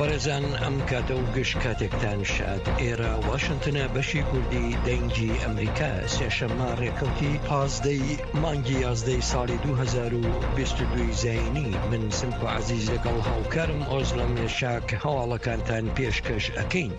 بەڕێزان ئەم کاتە و گشت کاتێکتان شاد ئێرە واشنتنە بەشی کوردی دەنگی ئەمریکا سێشەممە ڕێکەوتی 15 مانگی 11 ساڵی 2022 زاینی من سمپ و عەزیز لەگەڵ هاوکارم ئۆزڵە مێشا کە هەواڵەکانتان پێشکەش ئەکەین.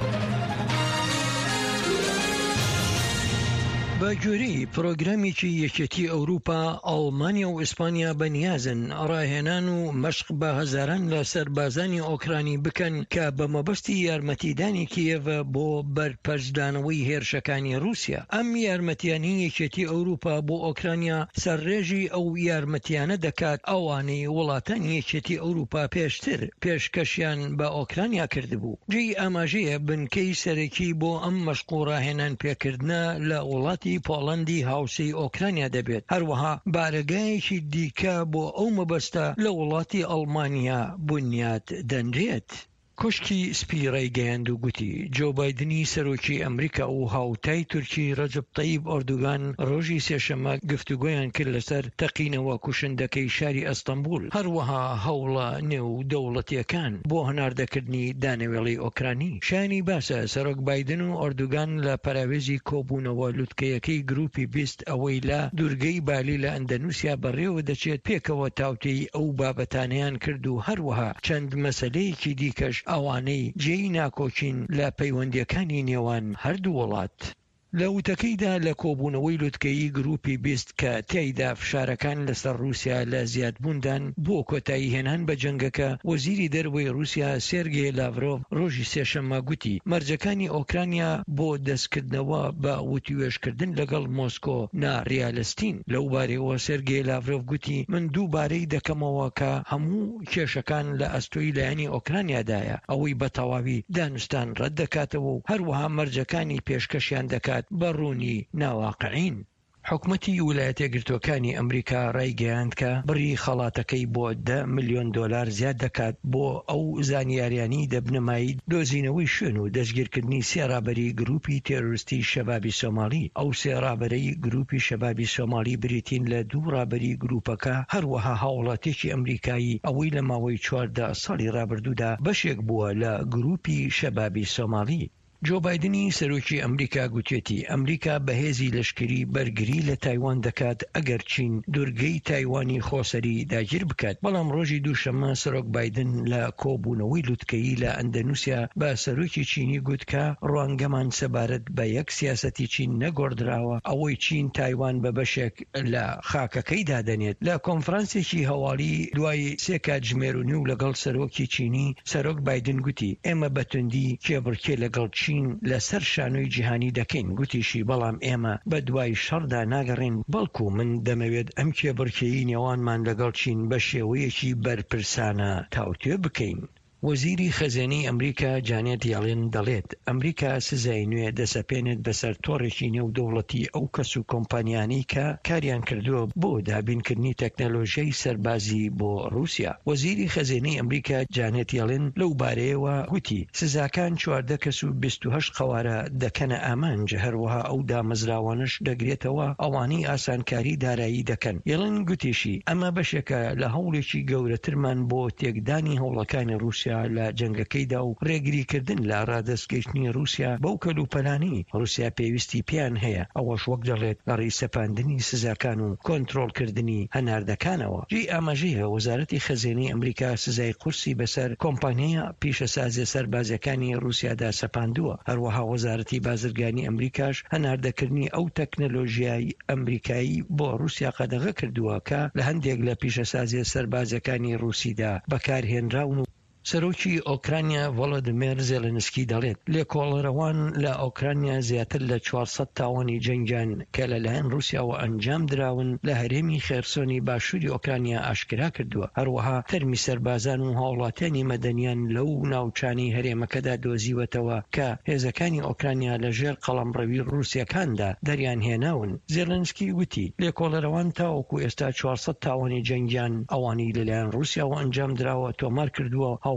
بە جووری پرۆگرامێکی یەکێتی ئەوروپا، ئەڵمانیا و ئیسپانیا بەنیازن ڕاهێنان و مەشق بە هەزاران لە سەربازانی ئۆکرانی بکەن کە بە مەبەستی یارمەتیدانی کیێڤە بۆ بەرپەرچدانەوەی هێرشەکانی رووسیا. ئەم یارمەتیانی یەکێتی ئەوروپا بۆ ئۆکرانیا سەرڕێژی ئەو یارمەتیانە دەکات ئەوانەی وڵاتانی یەکێتی ئەوروپا پێشتر پێشکەشیان بە ئۆکرانیا کردبوو. جێی ئاماژەیە بنکەی سەرەکی بۆ ئەم مەشق و ڕاهێنان پێکردنە لە وڵاتی پۆڵەندی هاوسەی ئۆکرانیا دەبێت. هەروەها بارگایەکی دیکە بۆ ئەو مەبەستە لە وڵاتی ئەڵمانیا بنیاد دەنرێت. کوشکی سپی ڕێگەیاند و گوتی جۆ بایدنی سەرۆکی ئەمریکا و هاوتای تورکی ڕەجەب تەیب ئەردوغان ڕۆژی سێشەممە گفتوگۆیان کرد لەسەر تەقینەوە کوشندەکەی شاری ئەستەمبول، هەروەها هەوڵە نێو دەوڵەتیەکان بۆ هەناردەکردنی دانەوێڵی ئۆکرانی. شایانی باسە سەرۆک بایدن و ئەردوغان لە پەراوێزی کۆبوونەوە لوتکەیەکەی گروپی بیست ئەوەی لە دوورگەی بالی لە ئەندەنووسیا بەڕێوە دەچێت پێکەوە تاوتەی ئەو بابەتانەیان کرد و هەروەها چەند مەسەلەیەکی دیکەش ئەوانەی جێی ناکۆچین لە پەیوەندیەکانی نێوان هەردوو وڵات. لە وتەکەیدا لە کۆبوونەوەی لوتکەی گروپی بیست کە تیایدا فشارەکان لەسەر رووسیا لە زیادبووندان بۆ کۆتایی هێنان بە جەنگەکە، وەزیری دەرەوەی رووسیا سێرگێ لاڤرۆڤ ڕۆژی سێشەممە گوتی مەرجەکانی ئۆکرانیا بۆ دەستکردنەوە بە وتیوێژکردن لەگەڵ مۆسکۆ ناڕیالستین. لەو بارەوە سێرگێ لاڤرۆڤ گوتی من دووبارەی دەکەمەوە کە هەموو کێشەکان لە ئەستۆی لایەنی ئۆکرانیادایە، ئەوەی بە تەواوی دانوستان ڕەت دەکاتەوە و هەروەها مەرجەکانی پێشکەشیان دەکات بەڕوونی ناواقعین. حکومەتی ویلایەتە یەکگرتووەکانی ئەمریکا ڕایگەیاند کە بڕی خەڵاتەکەی بۆ 10 ملیۆن دۆلار زیاد دەکات بۆ ئەو زانیاریانی دەبنەمایی دۆزینەوەی شوێن و دەستگیرکردنی سێ ڕابەری گروپی تێرۆریستی شەبابی سۆمالی. ئەو سێ ڕابەرەی گروپی شەبابی سۆمالی بریتین لە دوو ڕابەری گروپەکە، هەروەها هاوڵاتێکی ئەمریکایی ئەوەی لە ماوەی 14 ساڵی ڕابردوودا بەشێک بووە لە گروپی شەبابی سۆمالی. جۆ بایدنی سەرۆکی ئەمریکا گوتێتی ئەمریکا بەهێزی لەشکری بەرگری لە تایوان دەکات ئەگەر چین دوورگەی تایوانی خۆسەری داگیر بکات. بەڵام ڕۆژی دووشەممە سەرۆک بایدن لە کۆبوونەوەی لوتکەیی لە ئەندەنووسیا بە سەرۆکی چینی گوت کە ڕوانگەمان سەبارەت بە یەک سیاسەتی چین نەگۆڕدراوە ئەوەی چین تایوان بە بەشێک لە خاکەکەی دادەنێت. لە کۆنفرانسێکی هەواڵی دوای 3 کاتژمێر و نیو لەگەڵ سەرۆکی چینی سەرۆک بایدن گوتی ئێمە بەتوندی کێبڕکێ لەگەڵ لەسەر شانۆی جیهانی دەکەین. گوتیشی بەڵام ئێمە بە دوای شەڕدا ناگەڕین، بەڵکو من دەمەوێت ئەم کێبڕکێیی نێوانمان لەگەڵ چین بە شێوەیەکی بەرپرسانە تاوتوێ بکەین. وەزیری خەزێنەی ئەمریکا جانێت یاڵێن دەڵێت ئەمریکا سزای نوێ دەسەپێنێت بەسەر تۆڕێکی نێودەوڵەتی ئەو کەس و کۆمپانیانەی کە کاریان کردووە بۆ دابینکردنی تەکنەلۆژیای سەربازی بۆ رووسیا. وەزیری خەزێنەی ئەمریکا جانێت یاڵێن لەو بارەیەوە گوتی سزاکان 14 کەس و 28 قەوارە دەکەنە ئامانج، هەروەها ئەو دامەزراوانش دەگرێتەوە ئەوانەی ئاسانکاری دارایی دەکەن. یاڵێن گوتیشی ئەمە بەشێکە لە هەوڵێکی گەورەترمان بۆ تێکدانی هەوڵەکانی رووسیا لە جەنگەکەیدا و ڕێگریکردن لە ڕادەستگەیشتنی رووسیا بەو کەلوپەلانی رووسیا پێویستی پیان هەیە، ئەوەش وەک دەڵێت لە ڕێسەپاندنی سزاکان و کۆنتڕۆڵکردنی هەناردەکانەوە. جێی ئاماژەیە وەزارەتی خەزێنەی ئەمریکا سزای قورسی بەسەر کۆمپانیایە پیشەسازی سەربازەکانی رووسیادا سەپاندووە. هەروەها وەزارەتی بازرگانی ئەمریکاش هەناردەکردنی ئەو تەکنەلۆژیای ئەمریکایی بۆ رووسیا قەدەغە کردووە کە لە هەندێک لە پیشەسازی سەربازەکانی رووسیدا بەکارهێنراون. سەرۆکی ئۆکرانیا ڤۆڵۆدیمیر زێلنسکی دەڵێت لێکۆڵەرەوان لە ئۆکرانیا زیاتر لە 400 تاوانی جەنگیان کە لەلایەن رووسیاوە ئەنجام دراون لە هەرێمی خێرسۆنی باشووری ئۆکرانیا ئاشکرا کردووە. هەروەها تەرمی سەربازان و هاوڵاتیانی مەدەنیان لەو ناوچانی هەرێمەکەدا دۆزیوەتەوە کە هێزەکانی ئۆکرانیا لەژێر قەڵەمڕەوی رووسیەکاندا دەریان هێناون. زێلنسکی وتی لێکۆڵەرەوان تاوەکو ئێستا 400 تاوانی جەنگیان ئەوانی لەلایەن رووسیاوە ئەنجام دراوە تۆمار کردووە،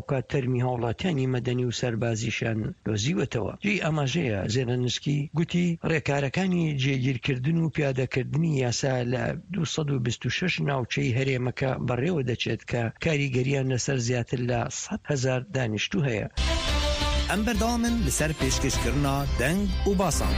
هاوکات تەرمی هاوڵاتیانی مەدەنی و سەربازیشان دۆزیوەتەوە. جێی ئەماژەیە زێلەنسکی گوتی ڕێکارەکانی جێگیرکردن و پیادەکردنی یاسا لە 226 ناوچەی هەرێمەکە بەڕێوە دەچێت کە کاریگەریان لەسەر زیاتر لە 100,000 دانیشتوو هەیە. ئەم بەردەوامن لەسەر پێشکەشکردنا دەنگ و باسان.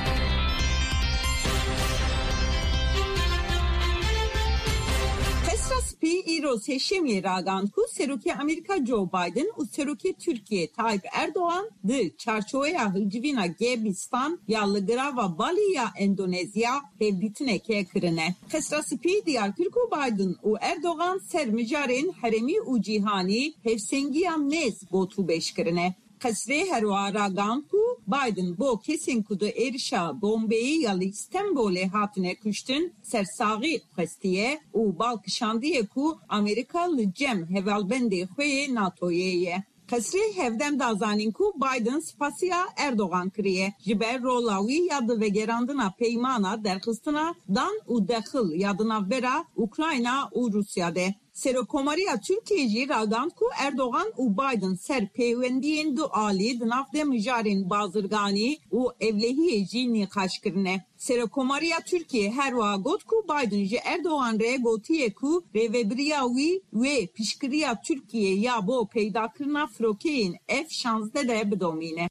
ایرو سێشەمی راگاند ku Serokê Amerîka Joe Biden û Serokê Tirkiye Tayyip Erdoğan di çarçoveya hilcivîna Gebîstan ya li girava Balî ya Endonezya hevdîtinekê kirine. Xesrasipî diyar kir ku Biden û Erdoğan ser mijarên herêmî û cîhanî hevsengiya nêz gotû bêş kirine. Xesrê herwa ragan ku Biden bo kesên ku di êrişa bombeyî ya li İstanbulê hatine kuştin sersaxî xwestiye û balkişandiye ku Amerîka li cem hevalbendê xwe yê NATOyê ye. Xesrê hevdem da zanîn ku Biden spasiya Erdoğan kiriye ji ber rola wî ya di vegerandina peymana derxistina dan û dexil ya di navbera Ukrayna û Rusya'de. Serokomariya Türkiye jî ragand ku Erdoğan û Biden ser peywendiyên du alî di nav de mijarên bazirganî û evlehiyê jî nîqaş kirine. Serokomariya Türkiye her wa got ku Biden ji Erdoğan re gotiye ku rêvebiriya wî wê piştgiriya Türkiye ya bo peydakirina firokeyên F-16 de bidomîne.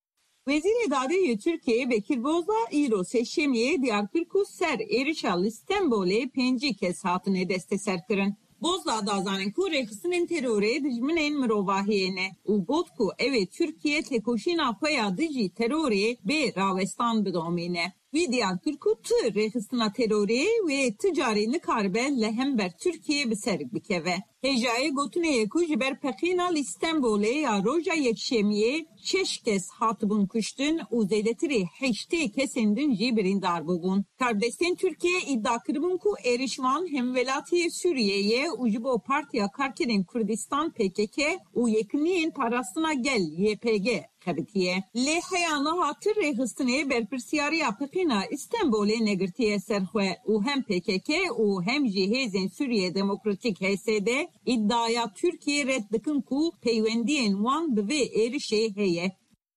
Vezîrê Dadeyê Türkiye Bekir Bozdağ îro sêşemiyê diyar kir ku ser êrişa li Stenbolê 5 kes hatine desteserkirin. Bozdağ da zanên ku rêxistinên terorê dijminên mirovahiyê ne û got ku ev ê Türkiye têkoşîna xwe ya dijî terorê bê rawestan bidomîne. Wî diyar kir ku ti rêxistina terorê wê ti carî nikaribe li hember Türkiye bi ser bikeve. Hêjayê gotineyê ku ji ber peqîna li Stenbolê ya roja yekşemiyê 6 kes hatibûn kuştin û zêdetirê 8 kesên din jî birîndar bûbûn. Kardeşên Türkiye iddia kiribûn ku êrişvan hemwelatiyê Sûriyeyê û ji bo Partiya Karkerên Kurdistan PKK û yekîniyên parastina gel YPG xebitiye. Lê heya niha tir rêxistinê berpirsiyariya peqîna İstanbulê negirtiye ser xwe û hem PKK û hem jî hêzên Sûriye Demokratîk PSD iddiaya Türkiye red dikin ku peywendiyên wan bi vê êrişê heye.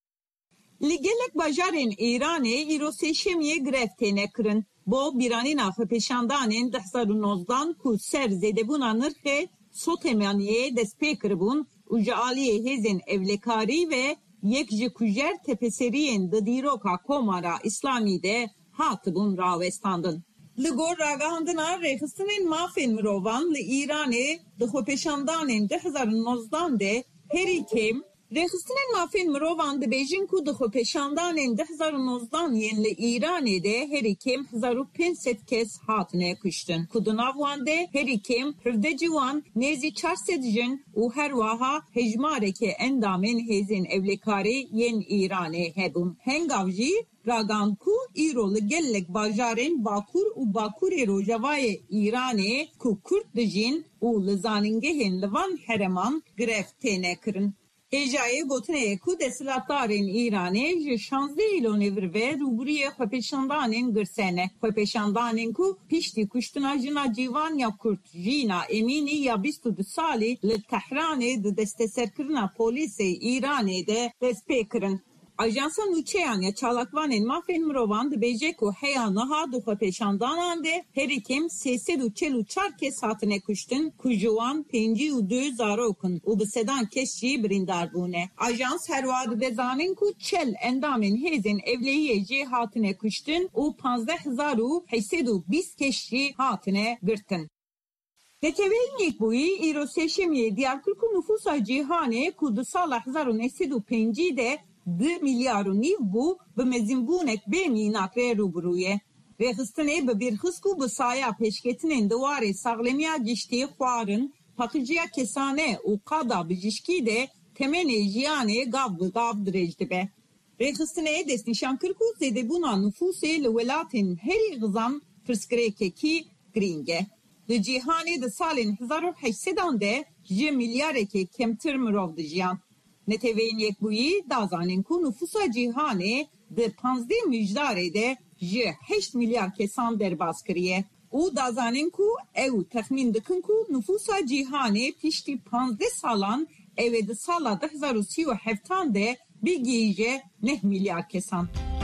Li gelek bajarên Îranê îro sêşemiyê grev têne kirin. Bo bîranîna xwepêşandanên 2019 ku ser zêdebûna nirxê sotemaniyê dest pê kiribûn û ji aliyê hêzên evlekarî ve yek ji kujer tepeseriyên di dîroka Komara İslamî de hatibûn rawestandin. Li gor ragihandina rêxistinên mafên mirovan li Îranê di xwepêşandanên 2019 de herî kêm rêxistinên mafên mirovan dibêjin ku di xwepêşandanên 2019 yên li Îranê de herî kêm 1500 kes hatine kuştin. Ku di nav wan de herî kêm 17 wan nêzî 400 jin û her wiha hejmareke endamên hêzên evlekarî yên Îranê hebûn. Hengav jî ragand ku îro li gelek bajarên Bakur û Bakurê Rojavayê Îranê ku Kurd dijîn û li zanîngehên li van hereman grev têne kirin. Hêjayê gotineyê ku desthilatdarên Îranê ji 16 îlonê ve rûbiriyê xwepêşandanên girsene. Xwepêşandanên ku piştî kuştina jina cîvan ya Kurd jîna Emînî ya 22 salî li Tehranê di desteserkirina polîsê Îranê de dest pê kirin. Ajansa nûçeyan ya çalakvanên mafên mirovan dibêje ku heya niha di xwepêşandanan de herî kêm 344 kes hatine kuştin ku ji wan 52 zarokin û bi sedan kes jî birîndar bûne. Ajans her wa dide zanîn ku çel endamên hêzên evlehiyê jî hatine kuştin û 15820 kes jî hatine girtin. Neteweyên Yekbûyî îro sêşemiyê diyar kir ku nüfusa cîhanê ku di sala 1905 de 2 milyar û nîv bû bi mezinbûnek bê mînak re rûbirûye. Rêxistinê bi bîrxist û bi saya pêşketinên diwarê saxlemiya giştî xwarin, paqîciya kesane û qada bijîşkî de temenê jiyanê gav bi gav dirêj dibe. Rêxistinê destnîşan kir ku zêdebûna nüfusê li welatên herî xizam pirsgirêkekî girîng e. Li cîhanê di salên 1800 de ji milyarekê kemtir mirov dijiyan. Neteweyên Yekbûyî dazanên ku nüfusa cîhanê di 15 mijdarê de ji 8 milyar kesan derbas kiriye. û dazanên ku ew texmîn dikin ku nüfusa cîhanê piştî 15 salan Ev di sala 2037 de bigîje 9 milyar kesan.